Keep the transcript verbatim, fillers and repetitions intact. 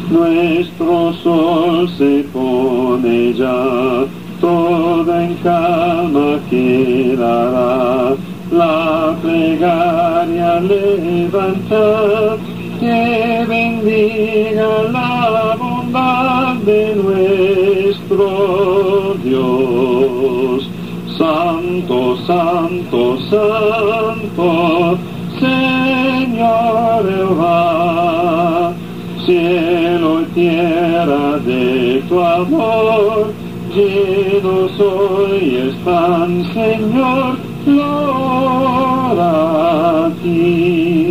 Nuestro sol se pone ya, toda en calma quedará. La plegaria levantad, que bendiga la bondad de nuestro Dios. Santo, santo, santo, Señor Jehová, cielo y tierra de tu amor, llenos hoy están, Señor, gloria a ti.